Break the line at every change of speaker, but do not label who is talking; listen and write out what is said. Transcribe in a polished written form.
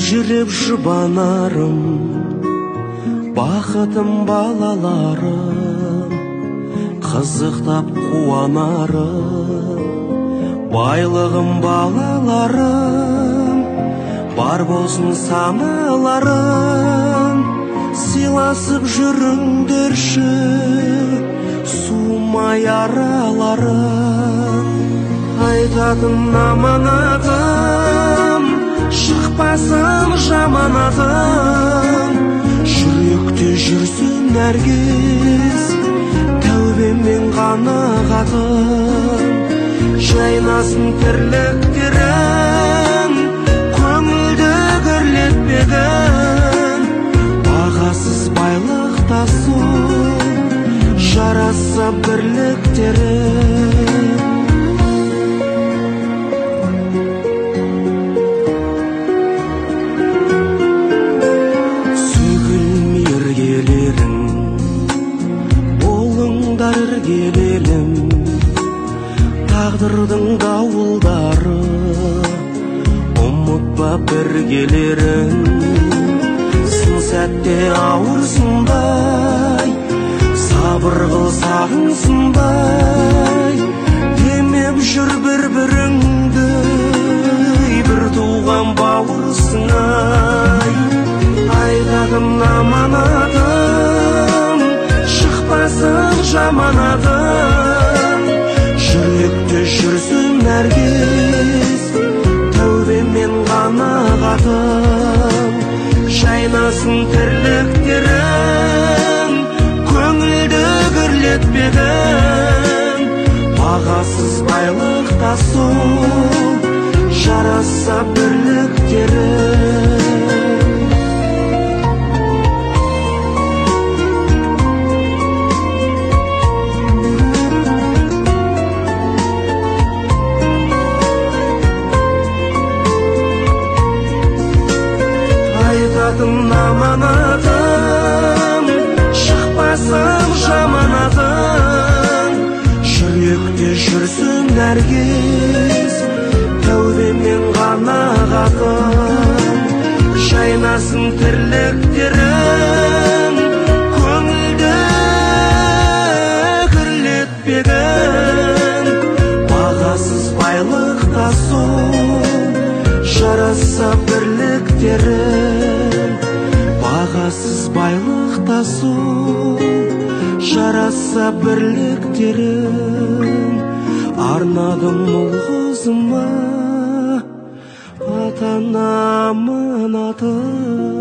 елжіреп жұбанарым, бақытым балаларым, қызықтап қуанарым, байлығым балаларым, бар болсын саналарым, сыйласып жүріңдерші суымай араларым. Айтатын аманатым, шықпасын жаманатым, жүректе жүрсін нәргіз, тәубеммен қанағатым. Жайнасын тірліктерім, көңілді гүрлетпегін, бағасыз байлық тасу, жараса бірліктерім. Іргелерім, тағдырдың дауылдары, ұмытпа біргелерін. Сын сәтте ауырсындай, сабыр қыл сағынсындай, демеп жүр бір-біріңді, бір туған бауырсың-ай. Айтатын аманатым, шықпасын жаманатым, жүректе жүрсін нәргіз, тәубеммен қанағатым. Жайнасын тірліктерің, көңілді гүрлетпегін, бағасыз байлық тасу, жараса бірліктерің. Айтатын аманатым, шықпасын жаманатым, жүректе жүрсін нәргіз, тәубеммен қанағатым. Жайнасын тірліктерің, көңілді гүрлетпегін, бағасыз байлық тасу, жараса бірліктерім. Бағасыз байлық тасу, жараса бірліктерім. Арнадым ұл-қызыма ата-ана аманатын.